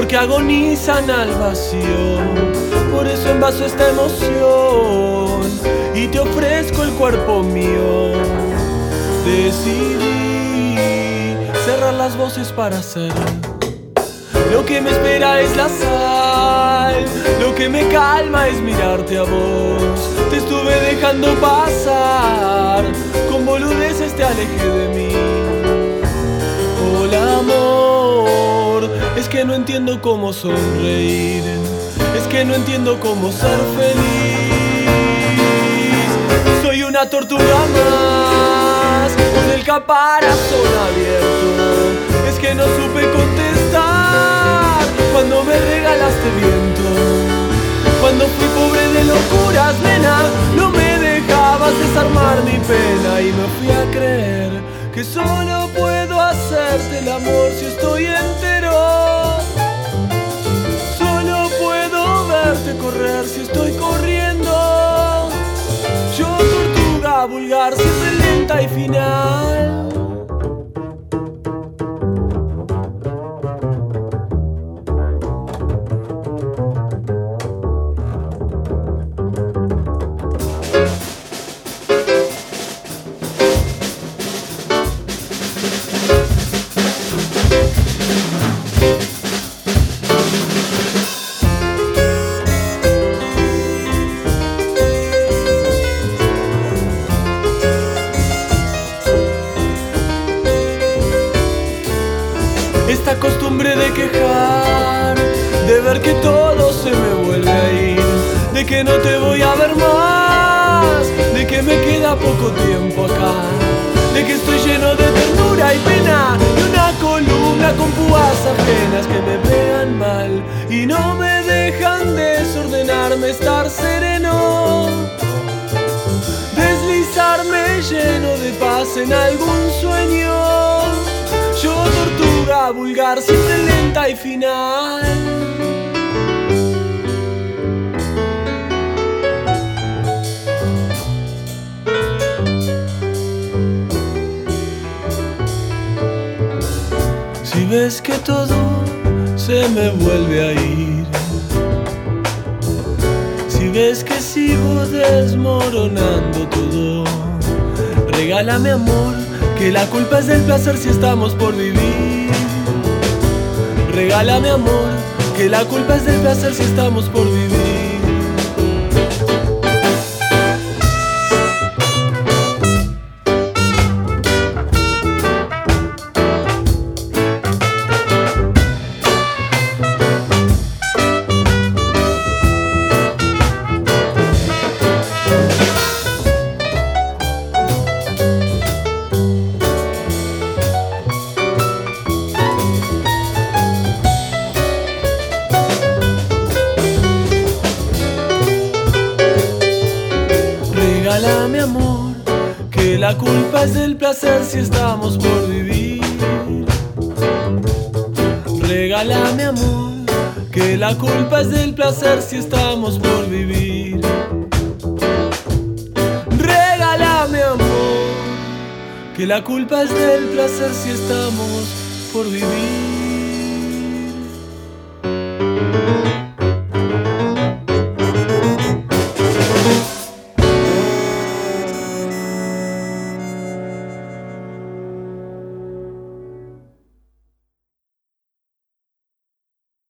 porque agonizan al vacío. Por eso envaso esta emoción y te ofrezco el cuerpo mío. Decidí cerrar las voces para hacer lo que me espera es la sal, lo que me calma es mirarte a vos. Te estuve dejando pasar, con boludeces te alejé de mí. Hola amor, es que no entiendo cómo sonreír, es que no entiendo cómo ser feliz. Soy una tortuga más, con el caparazón abierto. Es que no supe contestar cuando me regalaste viento. Cuando fui pobre de locuras, nena, no me dejabas desarmar mi pena. Y me fui a creer que solo puedo hacerte el amor si estoy entero. Solo puedo verte correr si estoy corriendo. Yo, tortuga vulgar, siempre lenta y final. Esta costumbre de quejar, de ver que todo se me vuelve a ir, de que no te voy a ver más, de que me queda poco tiempo acá, de que estoy lleno de ternura y pena, y una columna con púas ajenas que me pegan mal y no me dejan desordenarme, estar sereno, deslizarme lleno de paz en algún sueño. Yo, tortuga vulgar, siempre lenta y final. Si ves que todo se me vuelve a ir, si ves que sigo desmoronando todo, regálame amor, que la culpa es del placer si estamos por vivir. Regálame amor, que la culpa es del placer si estamos por vivir. Regálame amor, que la culpa es del placer si estamos por vivir. Regálame amor, que la culpa es del placer si estamos por vivir. Regálame amor, que la culpa es del placer si estamos por vivir.